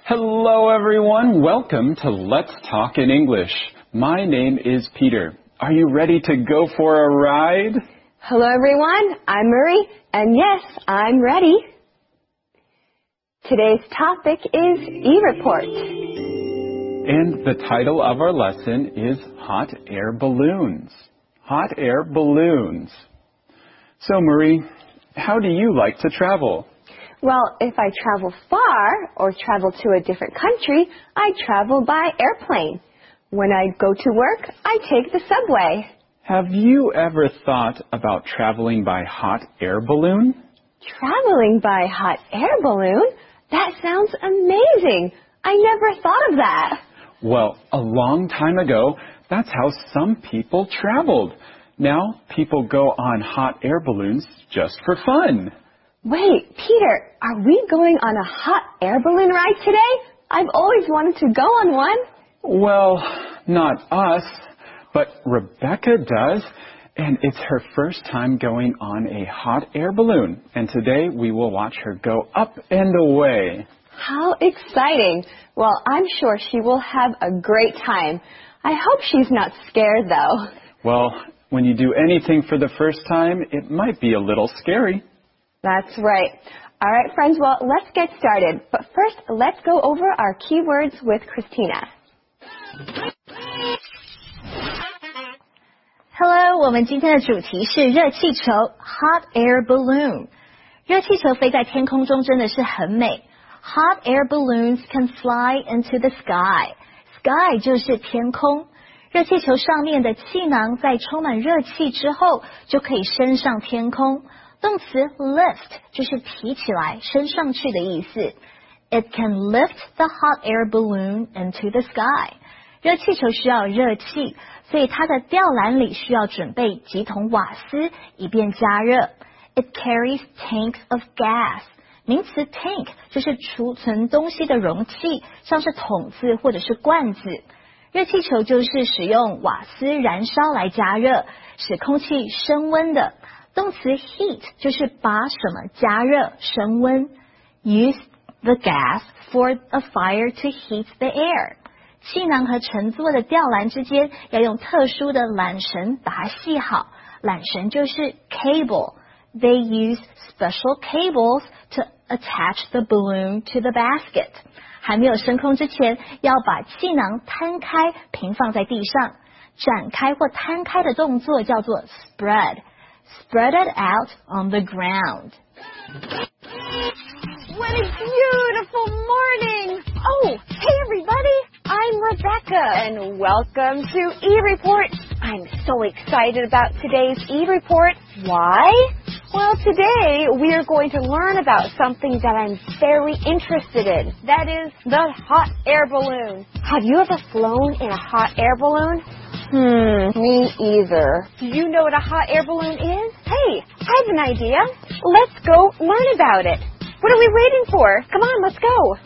Hello everyone, welcome to Let's Talk in English. My name is Peter. Are you ready to go for a ride? Hello everyone, I'm Marie, and yes, I'm ready. Today's topic is e-report. And the title of our lesson is Hot Air Balloons. Hot air balloons. So Marie, how do you like to travel? Well, if I travel far or travel to a different country, I travel by airplane. When I go to work, I take the subway. Have you ever thought about traveling by hot air balloon? Traveling by hot air balloon? That sounds amazing. I never thought of that. Well, a long time ago, that's how some people traveled. Now, people go on hot air balloons just for fun. Wait, Peter, are we going on a hot air balloon ride today? I've always wanted to go on one. Well, not us, but Rebecca does, and it's her first time going on a hot air balloon. And today we will watch her go up and away. How exciting. Well, I'm sure she will have a great time. I hope she's not scared, though. Well, when you do anything for the first time, it might be a little scary. That's right. All right, friends, well, let's get started. But first, let's go over our keywords with Christina. Hello， 我们今天的主题是热气球 hot air balloon。热气球飞在天空中真的是很美。Hot air balloons can fly into the sky. Sky 就是天空。热气球上面的气囊在充满热气之后，就可以升上天空。动词 lift 就是提起来升上去的意思。It can lift the hot air balloon into the sky. 热气球需要热气，所以它的吊篮里需要准备几桶瓦斯，以便加热。It carries tanks of gas. 名词 tank 就是储存东西的容器，像是桶子或者是罐子。热气球就是使用瓦斯燃烧来加热，使空气升温的。动词 heat 就是把什么加热升温。Use the gas for a fire to heat the air. 气囊和乘坐的吊篮之间要用特殊的缆绳把系好。缆绳就是 cable. They use special cables to attach the balloon to the basket. 还没有升空之前，要把气囊摊开平放在地上。展开或摊开的动作叫做 spread.Spread it out on the ground. What a beautiful morning! Oh, hey everybody! I'm Rebecca and welcome to e-report. I'm so excited about today's e-report. Why? Well, today we are going to learn about something that I'm very interested in. That is the hot air balloon. Have you ever flown in a hot air balloon? Me either. Do you know what a hot air balloon is? Hey, I have an idea. Let's go learn about it. What are we waiting for? Come on, let's go.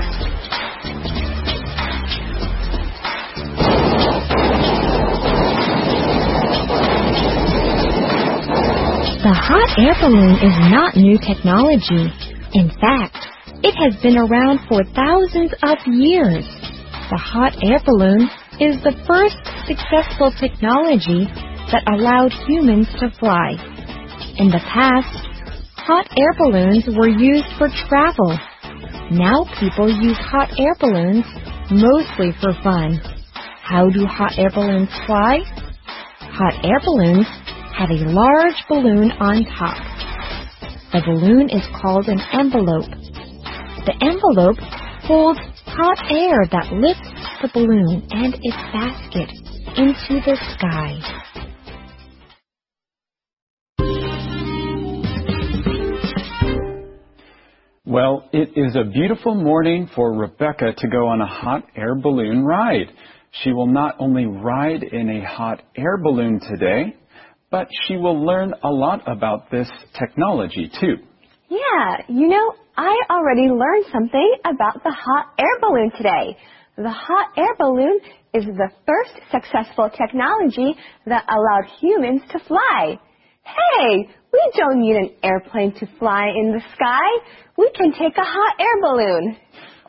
The hot air balloon is not new technology. In fact, it has been around for thousands of years. The hot air balloon is the first successful technology that allowed humans to fly. In the past, hot air balloons were used for travel. Now people use hot air balloons mostly for fun. How do hot air balloons fly? Hot air balloons have a large balloon on top. The balloon is called an envelope. The envelope holds hot air that lifts the balloon and its basket into the sky. Well, it is a beautiful morning for Rebecca to go on a hot air balloon ride. She will not only ride in a hot air balloon today, but she will learn a lot about this technology too. Yeah, you know, I already learned something about the hot air balloon today. The hot air balloon is the first successful technology that allowed humans to fly. Hey, we don't need an airplane to fly in the sky. We can take a hot air balloon.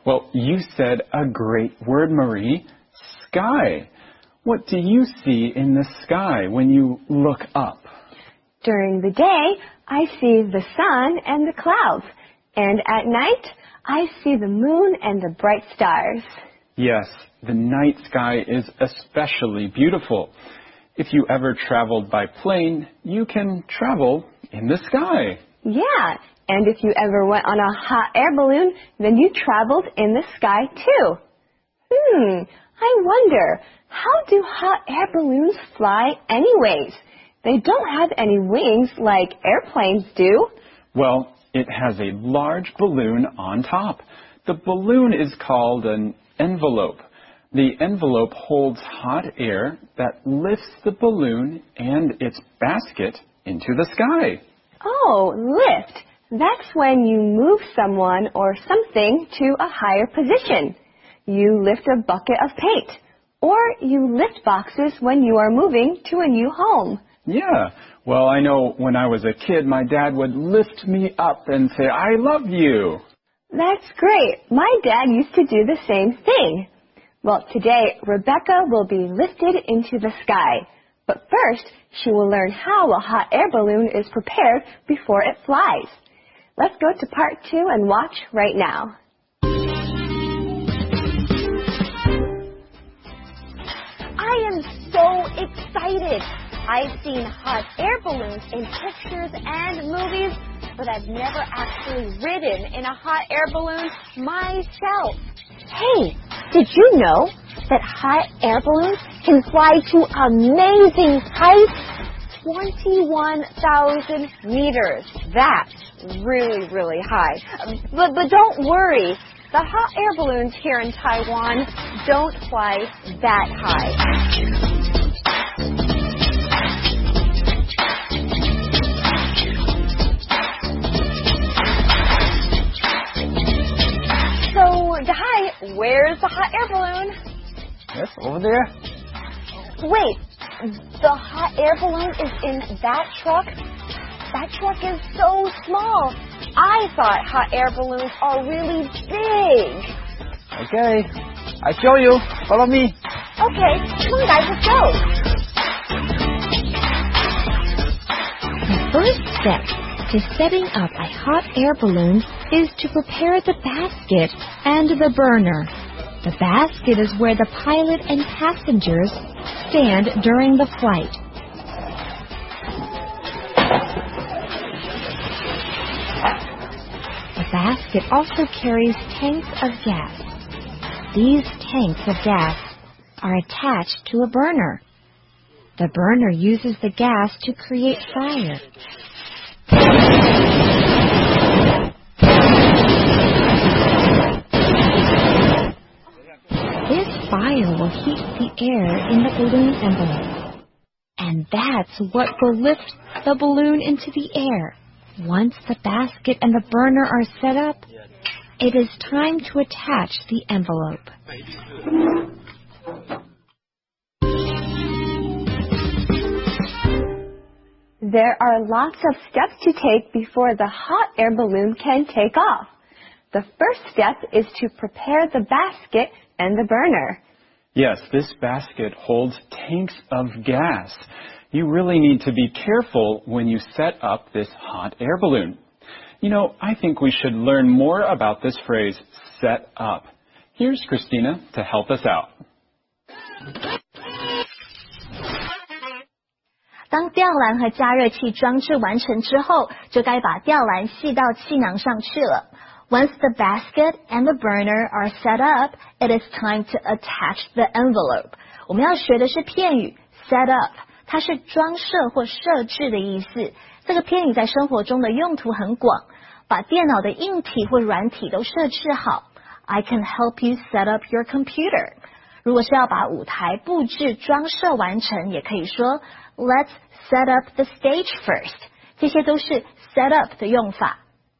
Well, you said a great word, Marie. Sky. What do you see in the sky when you look up? During the day, I see the sun and the clouds. And at night, I see the moon and the bright stars. Yes, the night sky is especially beautiful. If you ever traveled by plane, you can travel in the sky. Yeah, and if you ever went on a hot air balloon, then you traveled in the sky too. I wonder, how do hot air balloons fly anyways? They don't have any wings like airplanes do. Well, it has a large balloon on top. The balloon is called an envelope. The envelope holds hot air that lifts the balloon and its basket into the sky. Oh, lift. That's when you move someone or something to a higher position. You lift a bucket of paint. Or you lift boxes when you are moving to a new home. Yeah. Well, I know when I was a kid, my dad would lift me up and say, "I love you." That's great. My dad used to do the same thing. Well, today, Rebecca will be lifted into the sky. But first, she will learn how a hot air balloon is prepared before it flies. Let's go to part 2 and watch right now. I am so excited. I've seen hot air balloons in pictures and movies, but I've never actually ridden in a hot air balloon myself. Hey, did you know that hot air balloons can fly to amazing heights? 21,000 meters. That's really, really high. But don't worry. The hot air balloons here in Taiwan don't fly that high. So, Dahai, where's the hot air balloon? Yes, over there. Wait, the hot air balloon is in that truck? That truck is so small. I thought hot air balloons are really big. Okay, I show you. Follow me. Okay, come on guys, let's go. The first step to setting up a hot air balloon is to prepare the basket and the burner. The basket is where the pilot and passengers stand during the flight. The basket also carries tanks of gas. These tanks of gas are attached to a burner. The burner uses the gas to create fire. This fire will heat the air in the balloon envelope. And that's what will lift the balloon into the air. Once the basket and the burner are set up, it is time to attach the envelope. There are lots of steps to take before the hot air balloon can take off. The first step is to prepare the basket and the burner. Yes, this basket holds tanks of gas. You really need to be careful when you set up this hot air balloon. You know, I think we should learn more about this phrase, set up. Here's Christina to help us out. 当吊篮和加热器装置完成之后，就该把吊篮系到气囊上去了。Once the basket and the burner are set up, it is time to attach the envelope. 我们要学的是片语 set up， 它是装设或设置的意思。这个片语在生活中的用途很广，把电脑的硬体或软体都设置好。I can help you set up your computer. 如果是要把舞台布置装设完成，也可以说 Let's set up the stage first. 这些都是 set up 的用法。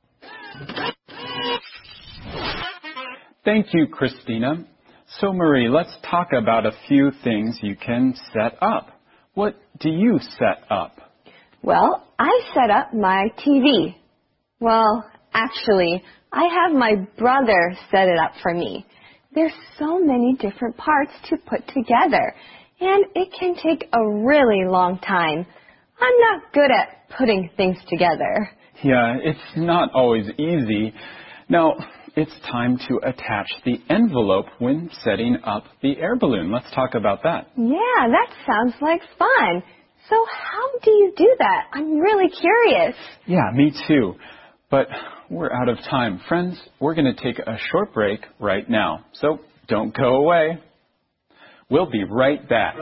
Thank you, Christina. So, Marie, let's talk about a few things you can set up. What do you set up? Well, I set up my TV. Well, Actually, I have my brother set it up for me. There's so many different parts to put together, and it can take a really long time. I'm not good at putting things together. Yeah, it's not always easy. Now, it's time to attach the envelope when setting up the air balloon. Let's talk about that. Yeah, that sounds like fun. So how do you do that? I'm really curious. Yeah, me too. But we're out of time. Friends, we're going to take a short break right now. So don't go away. We'll be right back.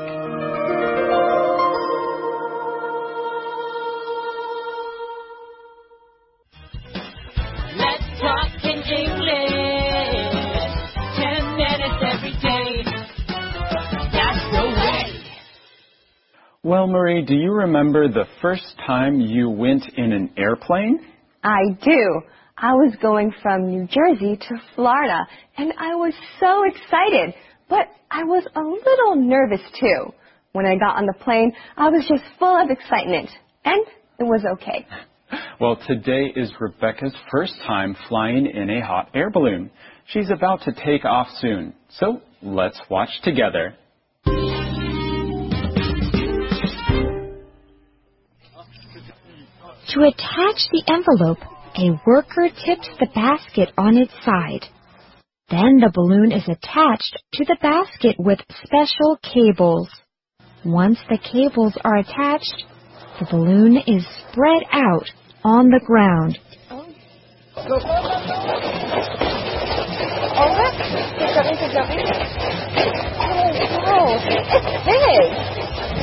Let's talk in English. 10 minutes every day. That's the way. Well, Marie, do you remember the first time you went in an airplane? I do. I was going from New Jersey to Florida, and I was so excited, but I was a little nervous too. When I got on the plane, I was just full of excitement, and it was okay. Well, today is Rebecca's first time flying in a hot air balloon. She's about to take off soon, so let's watch together. To attach the envelope, a worker tips the basket on its side. Then the balloon is attached to the basket with special cables. Once the cables are attached, the balloon is spread out on the ground. Oh, it's big.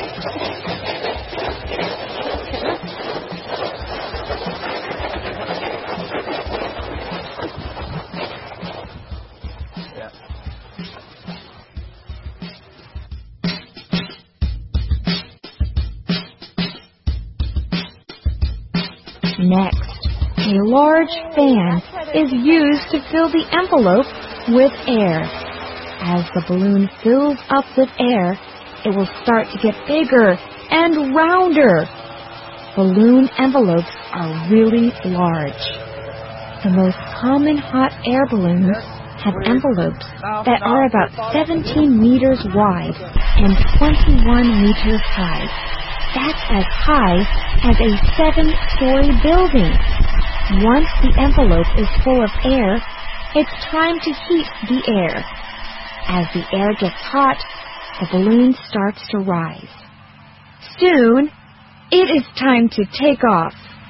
Next, a large fan is used to fill the envelope with air. As the balloon fills up with air, it will start to get bigger and rounder. Balloon envelopes are really large. The most common hot air balloons have envelopes that are about 17 meters wide and 21 meters high. That's as high as a 7-story building. Once the envelope is full of air, it's time to heat the air. As the air gets hot, the balloon starts to rise. Soon, it is time to take off.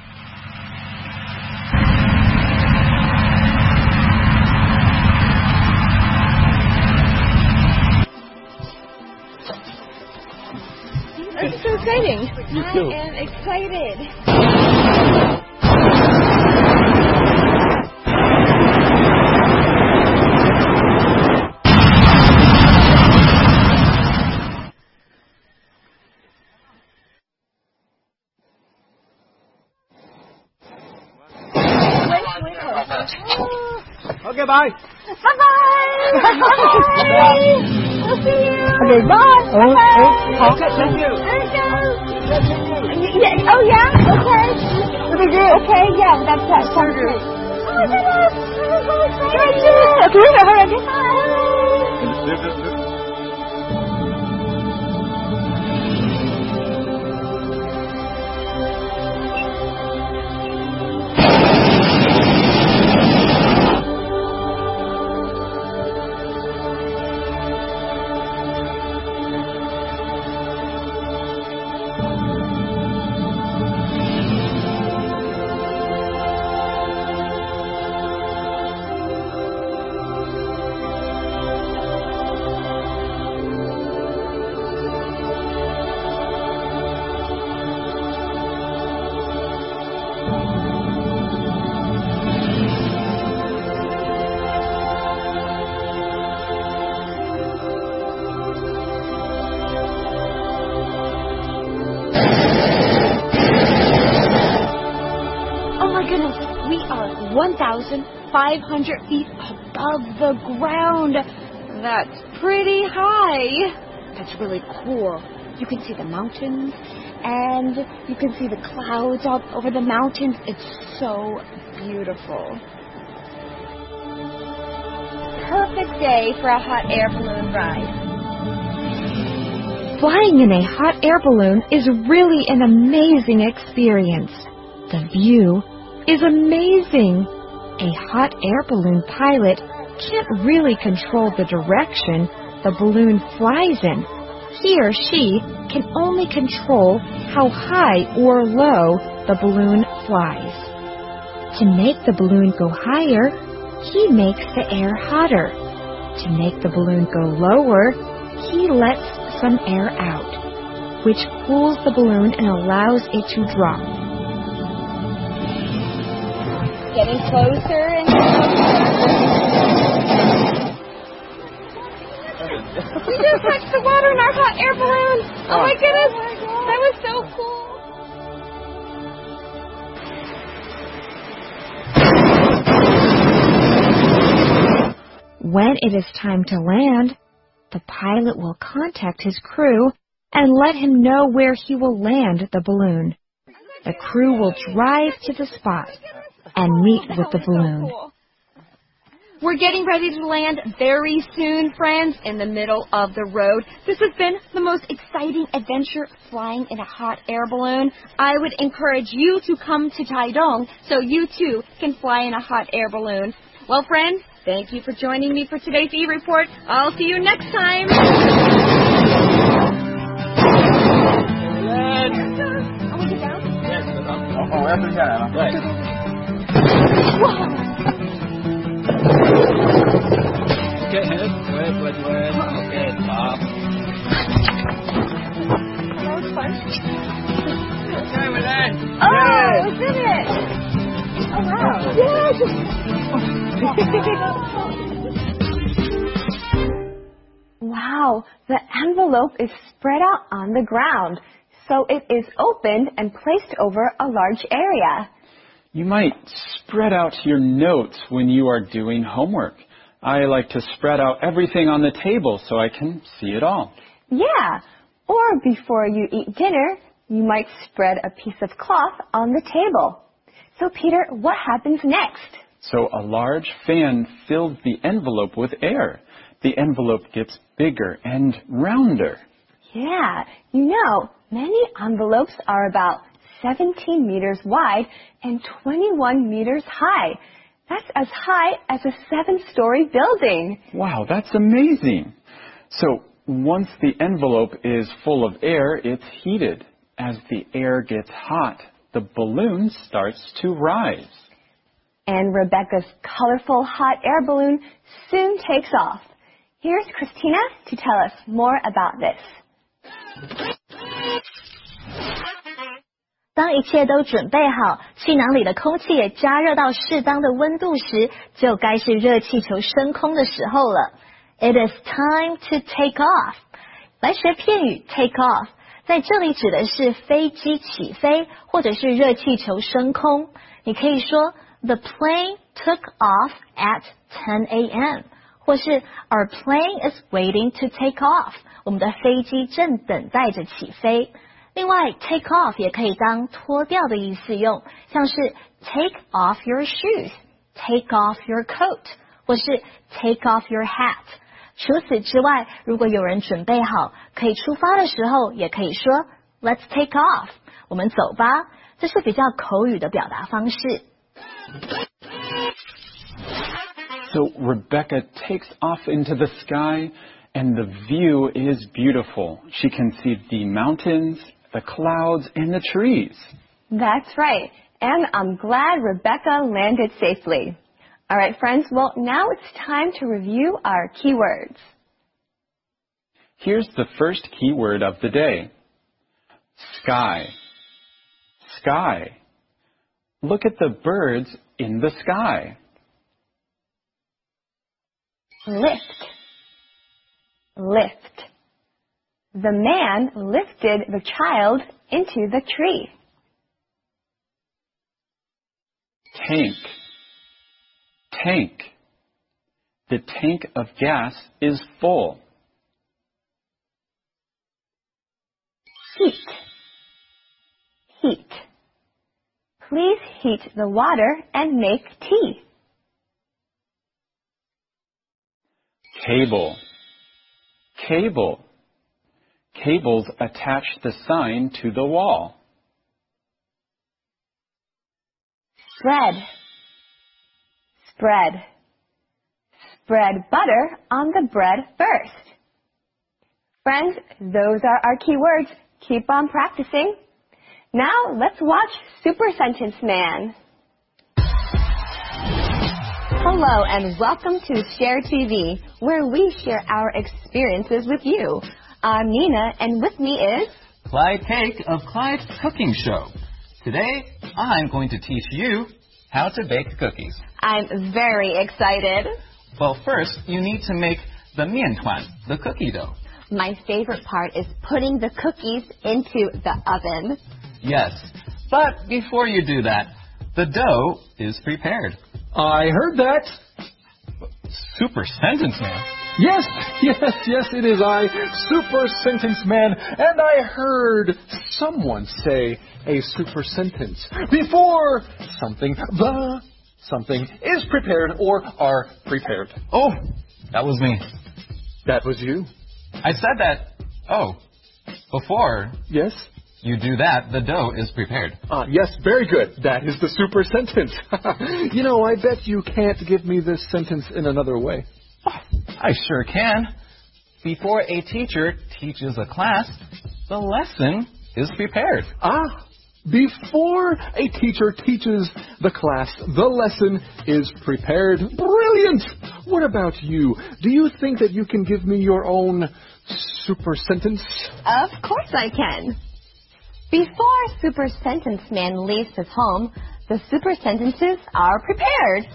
This is so exciting. Me too. I am excited. Okay, bye. Bye-bye. Bye. We'll see you. Okay, bye. Bye-bye. Okay, thank you. There you go. Yeah, oh, yeah? Okay. Pretty good. Okay, yeah, that's that. Sounds good. Oh, my goodness. I'm so excited. Okay, bye. goodness, we are 1,500 feet above the ground. That's pretty high. That's really cool. You can see the mountains and you can see the clouds all over the mountains. It's so beautiful. Perfect day for a hot air balloon ride. Flying in a hot air balloon is really an amazing experience. The view is amazing. A hot air balloon pilot can't really control the direction the balloon flies in. He or she can only control how high or low the balloon flies. To make the balloon go higher, he makes the air hotter. To make the balloon go lower, he lets some air out, which cools the balloon and allows it to drop. Getting closer and closer. We just touched the water in our hot air balloon. Oh my goodness, that was so cool. When it is time to land, the pilot will contact his crew and let him know where he will land the balloon. The crew will drive to the spot and meet with the balloon. We're getting ready to land very soon, friends, in the middle of the road. This has been the most exciting adventure flying in a hot air balloon. I would encourage you to come to Taidong so you too can fly in a hot air balloon. Well, friends, thank you for joining me for today's e-report. I'll see you next time. Okay, head. Wait. Okay, stop. That was fun. Okay, we're there. Oh, we did it. Oh, wow. Wow, the envelope is spread out on the ground, so it is opened and placed over a large area. You might spread out your notes when you are doing homework. I like to spread out everything on the table so I can see it all. Yeah, or before you eat dinner, you might spread a piece of cloth on the table. So, Peter, what happens next? So a large fan fills the envelope with air. The envelope gets bigger and rounder. Yeah, you know, many envelopes are about 17 meters wide and 21 meters high. That's as high as a 7-story building. Wow, that's amazing. So once the envelope is full of air, it's heated. As the air gets hot, the balloon starts to rise. And Rebecca's colorful hot air balloon soon takes off. Here's Christina to tell us more about this. 当一切都准备好，气囊里的空气也加热到适当的温度时，就该是热气球升空的时候了。It is time to take off. 来学片语 take off， 在这里指的是飞机起飞或者是热气球升空。你可以说 The plane took off at 10 a.m. 或是 Our plane is waiting to take off. 我们的飞机正等待着起飞。另外 take off 也可以当脱掉的意思用，像是 take off your shoes, take off your coat, 或是 take off your hat。除此之外，如果有人准备好可以出发的时候，也可以说 Let's take off， 我们走吧。这是比较口语的表达方式。 So Rebecca takes off into the sky, and the view is beautiful. She can see the mountains, the clouds, and the trees. That's right. And I'm glad Rebecca landed safely. All right, friends, well, now it's time to review our keywords. Here's the first keyword of the day. Sky. Sky. Look at the birds in the sky. Lift. Lift. The man lifted the child into the tree. Tank. Tank. The tank of gas is full. Heat. heat. Please heat the water and make tea. Cable. Cable. Cables attach the sign to the wall. Spread. Spread. Spread butter on the bread first. Friends, those are our key words. Keep on practicing. Now let's watch Super Sentence Man. Hello and welcome to Share TV, where we share our experiences with you. I'm Nina, and with me is Clyde Cake of Clyde's Cooking Show. Today, I'm going to teach you how to bake cookies. I'm very excited. Well, first, you need to make the miantuan, the cookie dough. My favorite part is putting the cookies into the oven. Yes, but before you do that, the dough is prepared. I heard that. Super Sentence Man. Yes, it is I, Super Sentence Man, and I heard someone say a super sentence before something is prepared or are prepared. Oh, that was me. That was you. I said that, before Yes? you do that, the dough is prepared. Yes, very good. That is the super sentence. You know, I bet you can't give me this sentence in another way. I sure can. Before a teacher teaches a class, the lesson is prepared. Before a teacher teaches the class, the lesson is prepared. Brilliant! What about you? Do you think that you can give me your own super sentence? Of course I can. Before Super Sentence Man leaves his home, the super sentences are prepared.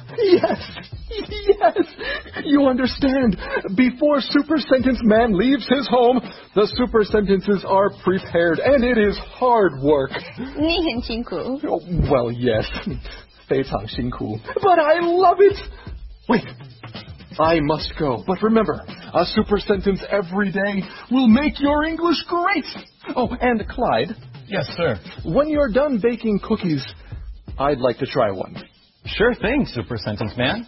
Yes, you understand. Before Super Sentence Man leaves his home, the super sentences are prepared, and it is hard work. 你很辛苦. Oh, well, yes, 非常辛苦. But I love it. Wait, I must go. But remember, a super sentence every day will make your English great. Oh, and Clyde. Yes, sir. When you're done baking cookies, I'd like to try one. Sure thing, Super Sentence Man.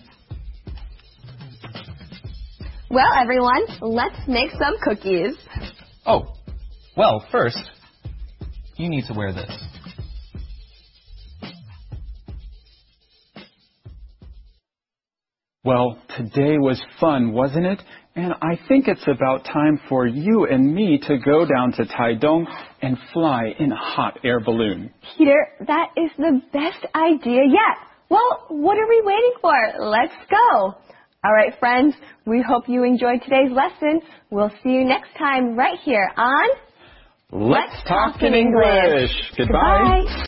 Well, everyone, let's make some cookies. Oh, well, first, you need to wear this. Well, today was fun, wasn't it? And I think it's about time for you and me to go down to Taidong and fly in a hot air balloon. Peter, that is the best idea yet. Well, what are we waiting for? Let's go. All right, friends, we hope you enjoyed today's lesson. We'll see you next time right here on Let's Talk in English. Goodbye.